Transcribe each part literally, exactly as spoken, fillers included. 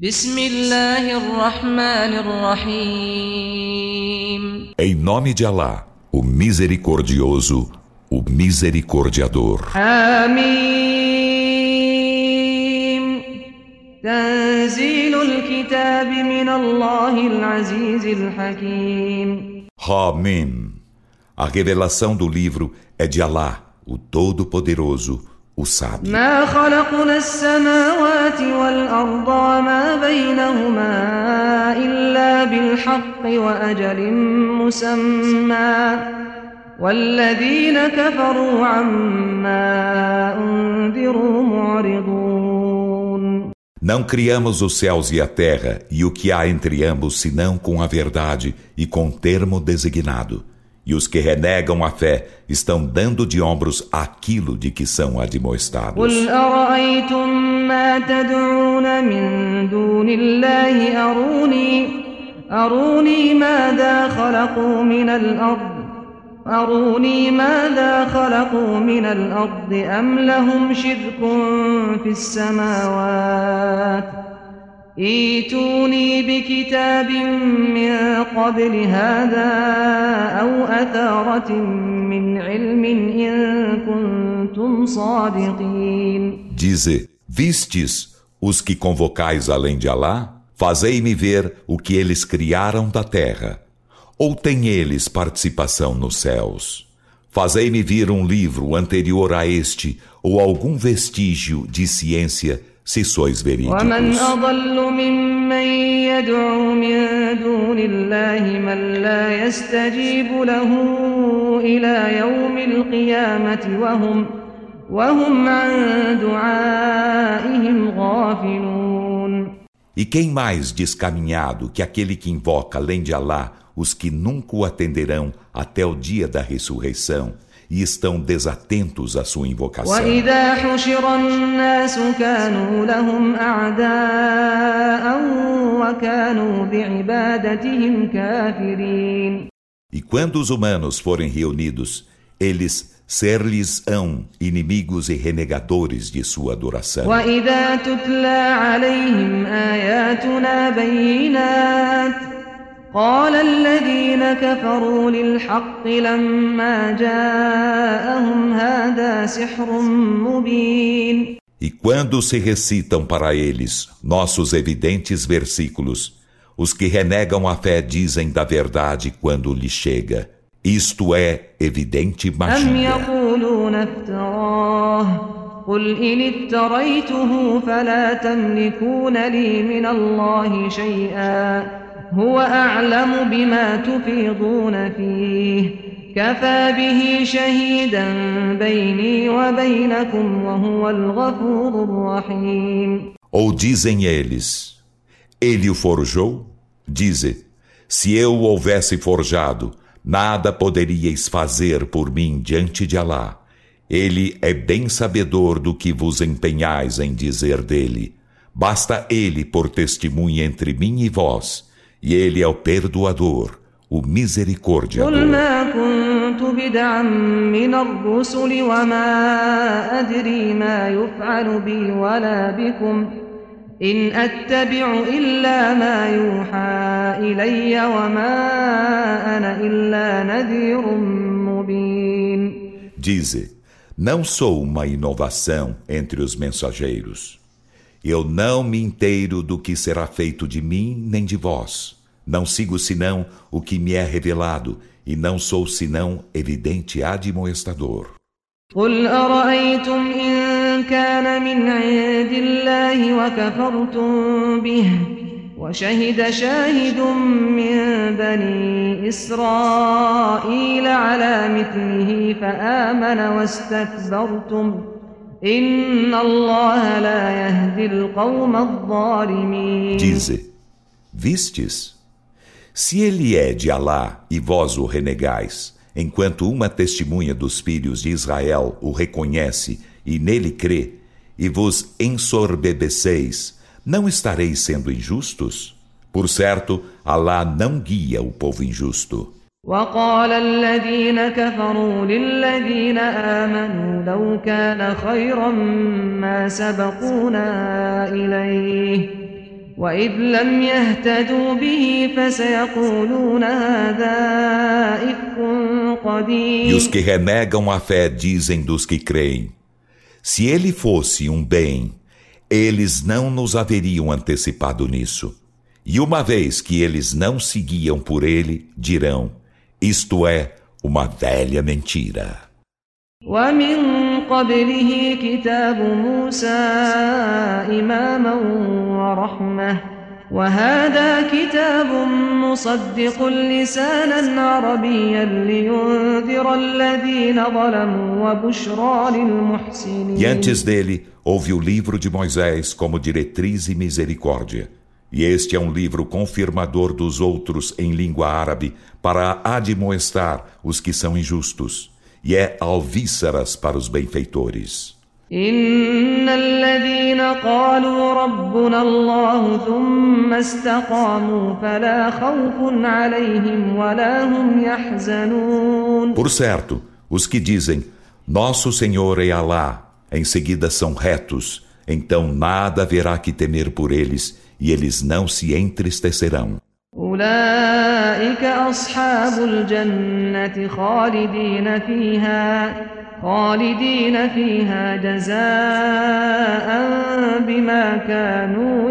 Bismillahirrahmanirrahim. Em nome de Alá, o Misericordioso, o Misericordiador. Amim. Tanzilul kitab min Allahil Azizil Hakim. Hamim. A revelação do livro é de Alá, o Todo-Poderoso, o Sábio. ما خلقنا السماوات والأرض وما بينهما إلا بالحق وأجل مسمى والذين كفروا عما أنذروا معرضون. Não criamos os céus e a terra e o que há entre ambos senão com a verdade e com termo designado. E os que renegam a fé estão dando de ombros aquilo de que são admoestados. قل أرأيتم ما تدعون من دون الله أروني أروني ماذا خلقوا من الأرض أروني ماذا خلقوا من الأرض أم لهم شرك في السماوات ائتوني بكتاب من قبل هذا أو أثارة من علم إن كنتم صادقين. Dize, vistes os que convocais além de Alá? Fazei-me ver o que eles criaram da terra. Ou têm eles participação nos céus? Fazei-me vir um livro anterior a este ou algum vestígio de ciência, se sois verídicos. ومن أضل ممن يدعو من دون الله من لا يستجيب له إلى يوم القيامة وهم وهم عن دعائهم غافلون. E quem mais descaminhado que aquele que invoca além de Alá os que nunca o atenderão até o dia da ressurreição e estão desatentos à sua invocação. وَإِذَا حُشِرَ النَّاسُ كَانُوا لَهُمْ أَعْدَاءً وَكَانُوا بِعِبَادَتِهِمْ كَافِرِينَ. E quando os humanos forem reunidos, eles ser-lhes-ão inimigos e renegadores de sua adoração. وَإِذَا تُتْلَى عَلَيْهِمْ آيَاتُنَا بَيِّنَاتٍ قال الذين كفروا للحق لما جاءهم هذا سحر مبين. E quando se recitam para eles nossos evidentes versículos, os que renegam a fé dizem da verdade quando lhe chega. Isto é evidente magia. أم يقولون افتراه قل إن افتريته فلا تملكون لي من الله شيئا هو أعلم بما تفيضون فيه كفى به شهيدا بيني وبينكم وهو الغفور الرحيم. Ou dizem eles, ele o forjou? Dize, se eu o houvesse forjado, nada poderíeis fazer por mim diante de Alá. Ele é bem sabedor do que vos empenhais em dizer dele. Basta ele por testemunha entre mim e vós. E ele é o perdoador, o misericordiador. قل ما كنت بدعا من الرسل وما أدري ما يفعل بي ولا بكم إن أتبع إلا ما يوحى إلي وما أنا إلا نذير مبين. Dize, não sou uma inovação entre os mensageiros. Eu não me inteiro do que será feito de mim nem de vós. Não sigo senão o que me é revelado, e não sou senão evidente admoestador. قل أرأيتم إن كان من عند الله وكفرتم به وشهد شاهد من بني إسرائيل على مثله فآمن واستكبرتم إن الله لا يهدي القوم الظالمين. Dize, vistes? Se ele é de Alá e vós o renegais, enquanto uma testemunha dos filhos de Israel o reconhece e nele crê, e vos ensorbebeceis, não estareis sendo injustos? Por certo, Alá não guia o povo injusto. وقال الذين كفروا للذين آمنوا لو كان خيرا ما سبقونا إليه وإذ لم يهتدوا به فسيقولون هذا إفك قديم. E os que renegam a fé dizem dos que creem: se ele fosse um bem, eles não nos haveriam antecipado nisso. E uma vez que eles não seguiam por ele, dirão: isto é uma velha mentira. ومن قبله كتاب موسى إماما ورحمة وهذا كتاب مصدق لسانا عربيا لينذر الذين ظلموا وبشرى للمحسنين. E antes dele houve o livro de Moisés como diretriz e misericórdia. E este é um livro confirmador dos outros em língua árabe para admoestar os que são injustos. E é alvíceras para os benfeitores. إن الذين قالوا ربنا الله ثم استقاموا فلا خوف عليهم ولا هم يحزنون. Por certo, os que dizem: nosso Senhor é Alá, em seguida são retos, então nada haverá que temer por eles e eles não se entristecerão. أولئك أصحاب الجنة خالدين فيها خالدين فيها جزاء بما كانوا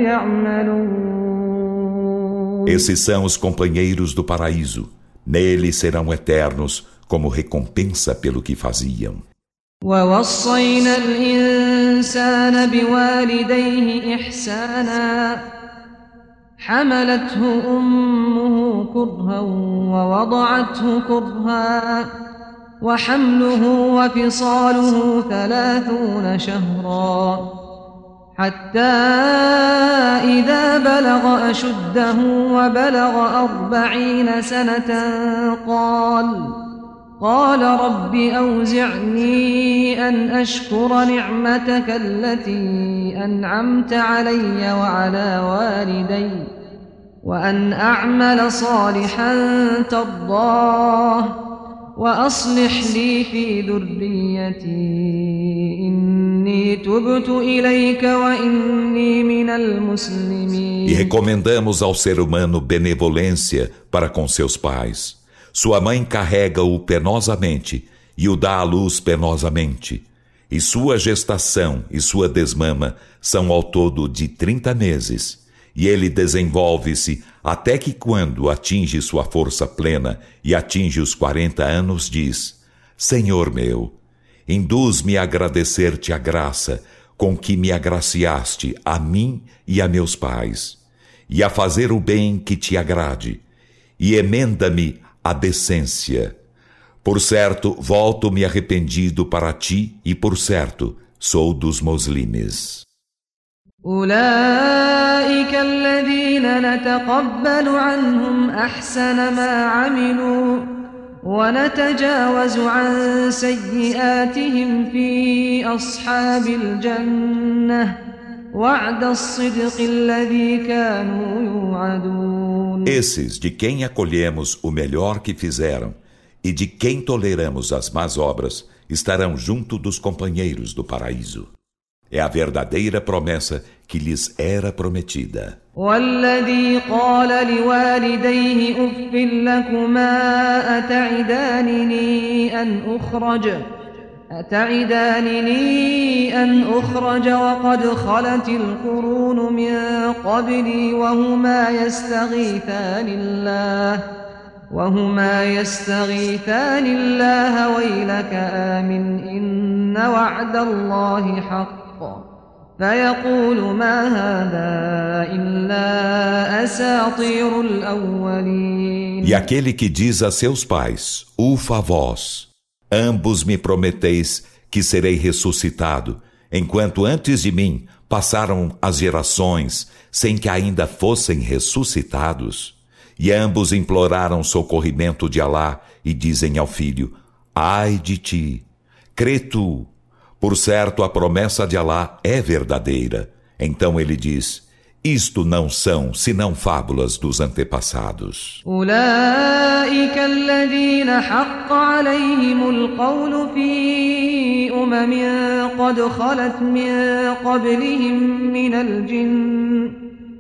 يعملون. Esses são os companheiros do paraíso. Neles serão eternos como recompensa pelo que faziam. ووصينا الإنسان بوالديه إحسانا حملته أمه كرها ووضعته كرها وحمله وفصاله ثلاثون شهرا حتى إذا بلغ أشده وبلغ أربعين سنة قال قال رب أوزعني أن أشكر نعمتك التي أنعمت علي وعلى والدي وأن أعمل صالحا ترضاه وأصلح لي في ذريتي إني تبت إليك وإني من المسلمين. E recomendamos ao ser humano benevolência para com seus pais. Sua mãe carrega-o penosamente e o dá à luz penosamente. E sua gestação e sua desmama são ao todo de trinta meses. E ele desenvolve-se até que quando atinge sua força plena e atinge os quarenta anos, diz: Senhor meu, induz-me a agradecer-te a graça com que me agraciaste a mim e a meus pais, e a fazer o bem que te agrade, e emenda-me a decência. Por certo, volto-me arrependido para ti e, por certo, sou dos muslimes. أولئك الذين نتقبل عنهم أحسن ما عملوا ونتجاوز عن سيئاتهم في أصحاب الجنة وعد الصدق الذي كانوا يوعدون. Esses de quem acolhemos o melhor que fizeram e de quem toleramos as más obras estarão junto dos companheiros do paraíso. É a verdadeira promessa que lhes era prometida. والذي قال لوالديه أف لكما أتعدانني أن أخرج أتعدانني أن أخرج وقد خلت القرون من قبلي وهما يستغيثان الله وهما يستغيثان الله ويلك آمن إن وعد الله حق فيقول ما هذا إلا أساطير الأولين. E aquele que diz a seus pais: Ufa vós, ambos me prometeis que serei ressuscitado, enquanto antes de mim passaram as gerações sem que ainda fossem ressuscitados. E ambos imploraram socorrimento de Alá e dizem ao filho: Ai de ti, crê tu. Por certo, a promessa de Alá é verdadeira. Então ele diz: Isto não são senão fábulas dos antepassados. أولئك الذين حق عليهم القول في أمم قد خلت من قبلهم من الجن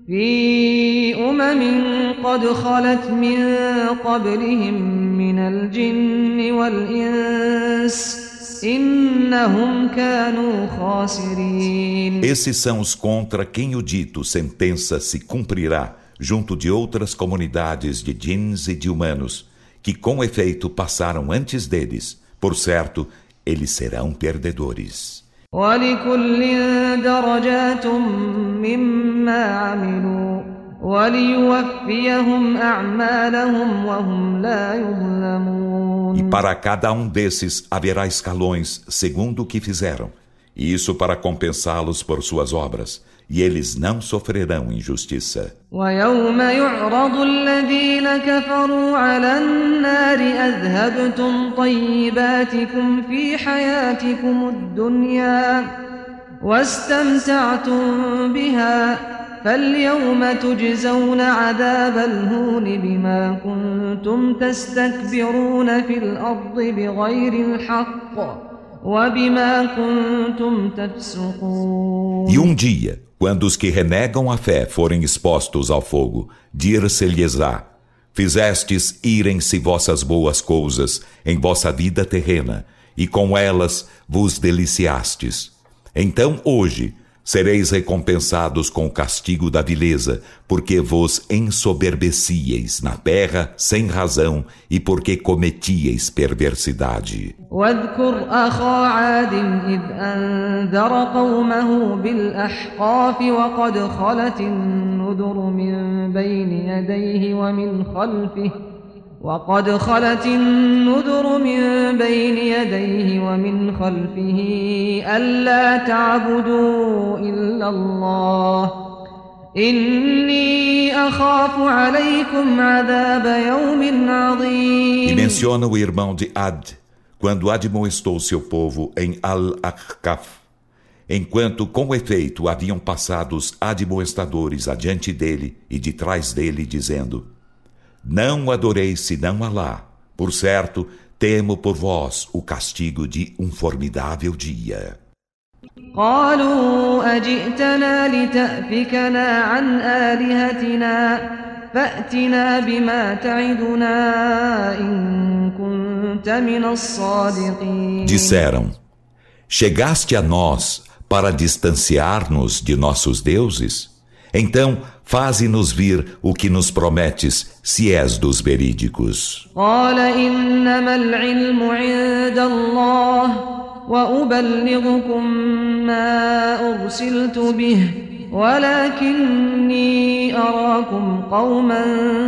في أمم قد خلت من قبلهم من الجن والإنس إنهم كانوا خاسرين. Esses são os contra quem o dito sentença se cumprirá junto de outras comunidades de djinns e de humanos, que com efeito passaram antes deles. Por certo, eles serão perdedores. وَلِكُلٍّ دَرَجَاتٌ مِّمَّا عَمِلُوا وَلِيُوَفِّيَهُمْ أَعْمَالَهُمْ وَهُمْ لَا يُظْلَمُونَ. E para cada um desses haverá escalões segundo o que fizeram, e isso para compensá-los por suas obras, e eles não sofrerão injustiça. وَيَوْمَ يُعْرَضُ الَّذِينَ كَفَرُوا عَلَى النَّارِ أَذْهَبْتُمْ طَيِّبَاتِكُمْ فِي حَيَاتِكُمُ الدُّنْيَا وَاسْتَمْتَعْتُمْ بِهَا فَالْيَوْمَ تُجْزَوْنَ عَذَابَ الْهُونِ بِمَا كُنتُمْ تَسْتَكْبِرُونَ فِي الْأَرْضِ بِغَيْرِ الْحَقِّ وَبِمَا كُنتُمْ تَفْسُقُونَ. E um dia, quando os que renegam a fé forem expostos ao fogo, dir-se-lhes-á: fizestes irem-se vossas boas coisas em vossa vida terrena, e com elas vos deliciastes. Então hoje sereis recompensados com o castigo da vileza, porque vos ensoberbecieis na terra sem razão e porque cometíeis perversidade. واذكر أخا عاد إذ أنذر قومه بالأحقاف وقد خلت النذر من بين يديه ومن خلفه وقد خلت النذر من بين يديه ومن خلفه ألا تعبدوا إلا الله إني أخاف عليكم عذاب يوم عظيم. E menciona o irmão de Ad, quando admoestou seu povo em Al-Ahqaf, enquanto com efeito haviam passado os admoestadores adiante dele e de trás dele, dizendo: não adoreis senão Alá. Por certo, temo por vós o castigo de um formidável dia. قالوا أجئتنا لتأفكنا عن آلهتنا فأتنا بما تعدنا إن كنت من الصادقين. Disseram: chegaste a nós para distanciar-nos de nossos deuses? Então, faze-nos vir o que nos prometes, se és dos verídicos. قال إنما العلم عند الله وأبلغكم ما أرسلت به ولكني أراكم قوما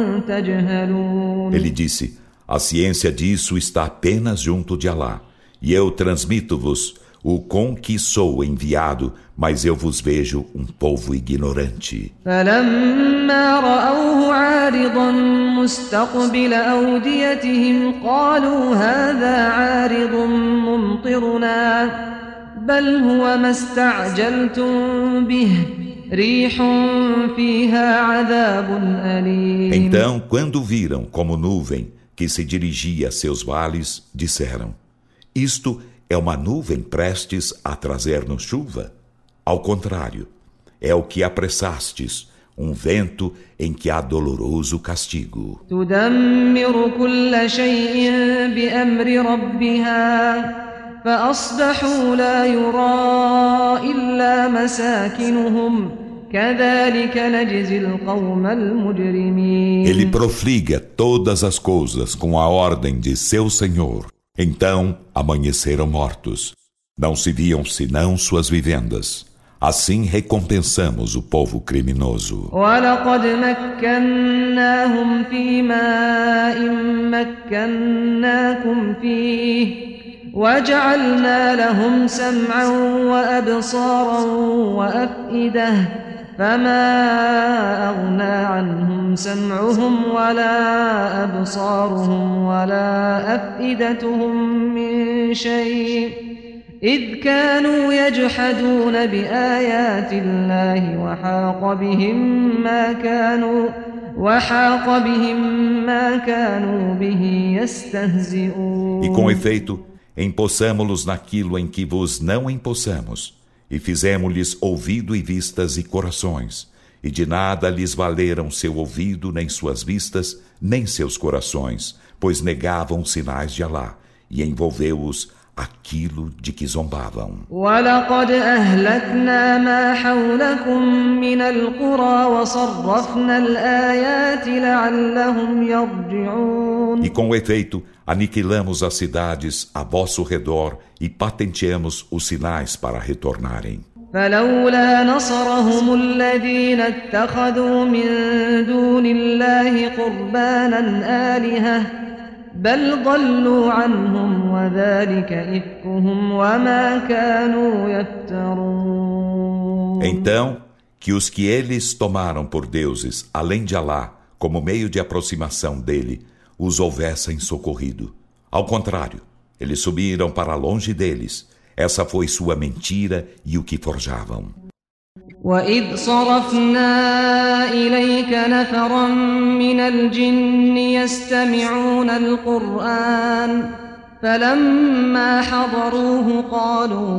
تجهلون. Ele disse: a ciência disso está apenas junto de Alá, e eu transmito-vos o com que sou enviado, mas eu vos vejo um povo ignorante. فلما رأوه عارضا مستقبل أوديتهم قالوا هذا عارض ممطرنا بل هو ما استعجلتم به ريح فيها عذاب أليم. Então, quando viram como nuvem que se dirigia a seus vales, disseram: isto é uma nuvem prestes a trazer-nos chuva? Ao contrário, é o que apressastes, um vento em que há doloroso castigo. تدمر كل شيء بأمر ربها فأصبحوا لا يرى إلا مساكنهم كذلك نجزي القوم المجرمين. Ele profliga todas as coisas com a ordem de seu Senhor. Então amanheceram mortos. Não se viam senão suas vivendas. Assim recompensamos o povo criminoso. وَلَقَدْ مَكَّنَّاهُمْ فِي مَاءٍ مَكَّنَّاكُمْ فِيهِ وَجَعَلْنَا لَهُمْ سَمْعًا وَأَبْصَارًا وَأَفْئِدَةً فَمَا أَغْنَى عَنْهُمْ سَمْعُهُمْ وَلَا أَبْصَارُهُمْ وَلَا أَفْئِدَتُهُمْ مِنْ شَيْءٍ إذ كانوا يجحدون بآيات الله وحاق بهم ما كانوا وحاق بهم ما كانوا به يستهزئون. E com efeito, empossamo-los naquilo em que vos não empossamos, e fizemos-lhes ouvido e vistas e corações, e de nada lhes valeram seu ouvido, nem suas vistas, nem seus corações, pois negavam os sinais de Alá, e envolveu-os aquilo de que zombavam. وَلَقَدْ أَهْلَكْنَا مَا حَوْلَكُمْ مِنَ الْقُرَى وَصَرَّفْنَا الْآيَاتِ لَعَلَّهُمْ يَرْجِعُونَ. E com efeito, aniquilamos as cidades a vosso redor e patenteamos os sinais para retornarem. فلولا نصرهم الذين اتخذوا من دون الله قربانا آلهة بل ضلوا عنهم وذلك إفكهم وما كانوا يفترون. Então, que os que eles tomaram por deuses, além de Alá, como meio de aproximação dele, os houvessem socorrido. Ao contrário, eles subiram para longe deles. Essa foi sua mentira e o que forjavam. وَإِذْ صَرَفْنَا إِلَيْكَ نَفَرًا مِنَ الْجِنِّ يَسْتَمِعُونَ الْقُرْآنَ فَلَمَّا حَضَرُوهُ قَالُوا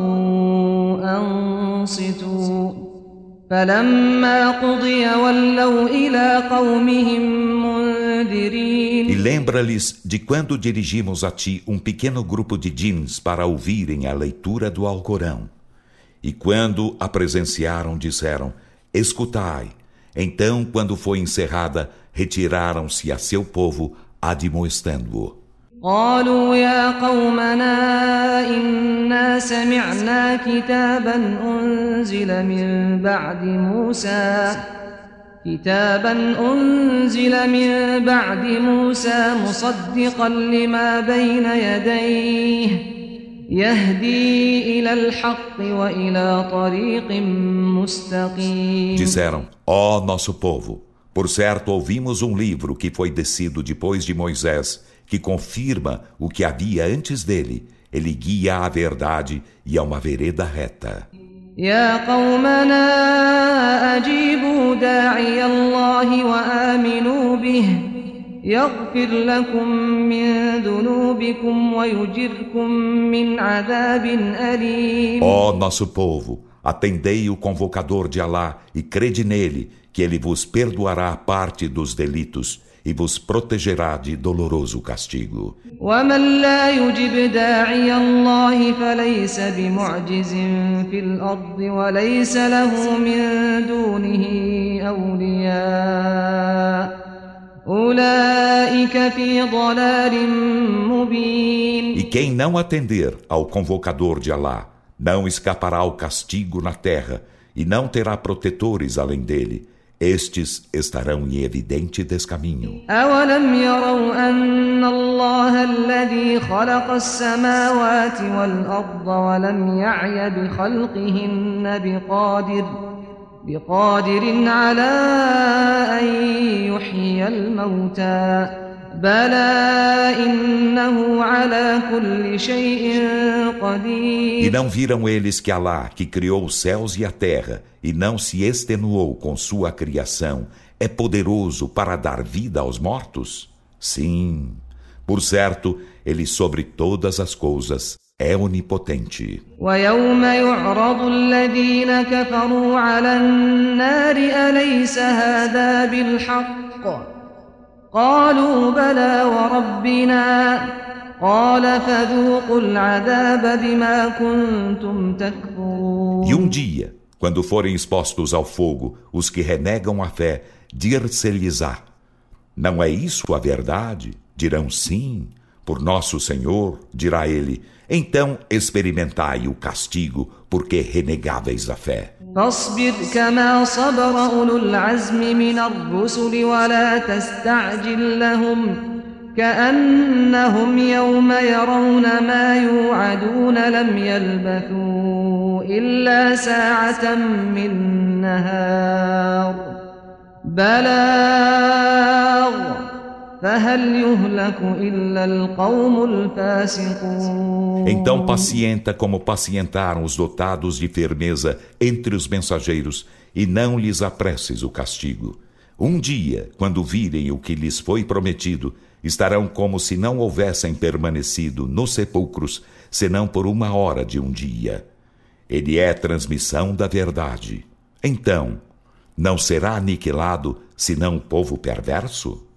أَنصِتُوا فَلَمَّا قُضِيَ وَلَّوْا إِلَى قَوْمِهِمْ مُنذِرِينَ. E lembra-lhes de quando dirigimos a ti um pequeno grupo de djinns para ouvirem a leitura do Alcorão. E quando a presenciaram, disseram: escutai. Então, quando foi encerrada, retiraram-se a seu povo, admoestando-o. قالوا يا قومنا إنا سمعنا كتابا أنزل من بعد موسى كتابا أنزل من بعد موسى مصدقا لما بين يديه يهدي إلى الحق وإلى طريق مستقيم. Disseram: ó nosso povo, por certo ouvimos um livro que foi descido depois de Moisés, que confirma o que havia antes dele. Ele guia à verdade e a uma vereda reta. يا قومنا أجيبوا داعي الله وآمنوا به يغفر لكم من ذنوبكم ويجركم من عذاب أليم. Ó nosso povo, atendei o convocador de Alá e crede nele, que ele vos perdoará parte dos delitos e vos protegerá de doloroso castigo. ومن لا يجب داعي الله فليس بمعجز في الأرض وليس له من دونه أولياء أولئك في ضلال مبين. E quem não atender ao convocador de Alá não escapará ao castigo na terra e não terá protetores além dele. Estes estarão em evidente descaminho. أَوَلَمْ يَرَوْا أَنَّ اللَّهَ الَّذِي خَلَقَ السَّمَاوَاتِ وَالْأَرْضَ وَلَمْ يَعْيَ بِخَلْقِهِنَّ بِقَادِرٍ بِقَادِرٍ عَلَى أَن يُحْيِيَ الْمَوْتَى بَلَى إِنَّهُ عَلَى كُلِّ شَيْءٍ قَدِيرٌ. E não viram eles que Alá, que criou os céus e a terra, e não se extenuou com sua criação, é poderoso para dar vida aos mortos? Sim, por certo, ele sobre todas as coisas é onipotente. وَيَوْمَ يُعْرَضُ الَّذِينَ كَفَرُوا عَلَى النَّارِ أَلَيْسَ هَذَا بِالْحَقِّ قالوا بلى وربنا قال فذوقوا العذاب بما كنتم تكفرون. E um dia, quando forem expostos ao fogo, os que renegam a fé, dir-se-lhes-á: não é isso a verdade? Dirão: sim, por nosso Senhor. Dirá ele: então experimentai o castigo, porque renegáveis a fé. فاصبر كما صبر أولو العزم من الرسل ولا تستعجل لهم كأنهم يوم يرون ما يوعدون لم يلبثوا إلا ساعة من نهار بلاغ فهل يهلك إلا القوم الفاسقون. Então pacienta como pacientaram os dotados de firmeza entre os mensageiros, e não lhes apresses o castigo. Um dia, quando virem o que lhes foi prometido, estarão como se não houvessem permanecido nos sepulcros, senão por uma hora de um dia. Ele é transmissão da verdade. Então, não será aniquilado senão o povo perverso?